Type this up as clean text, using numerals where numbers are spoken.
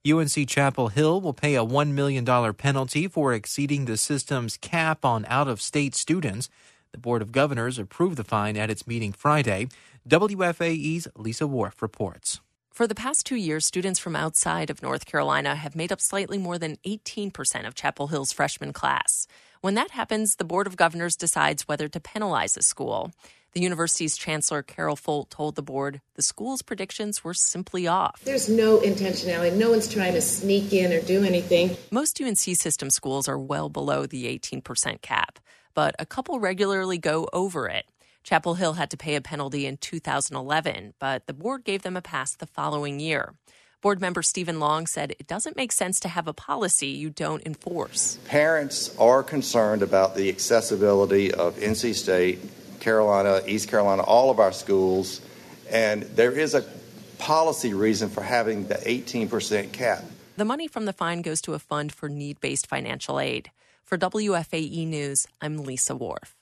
UNC Chapel Hill will pay a $1 million penalty for exceeding the system's cap on out-of-state students. The Board of Governors approved the fine at its meeting Friday. WFAE's Lisa Worf reports. For the past 2 years, students from outside of North Carolina have made up slightly more than 18% of Chapel Hill's freshman class. When that happens, the Board of Governors decides whether to penalize a school. The university's chancellor, Carol Folt, told the board the school's predictions were simply off. There's no intentionality. No one's trying to sneak in or do anything. Most UNC system schools are well below the 18% cap, but a couple regularly go over it. Chapel Hill had to pay a penalty in 2011, but the board gave them a pass the following year. Board member Stephen Long said it doesn't make sense to have a policy you don't enforce. Parents are concerned about the accessibility of NC State, Carolina, East Carolina, all of our schools, and there is a policy reason for having the 18% cap. The money from the fine goes to a fund for need-based financial aid. For WFAE News, I'm Lisa Worf.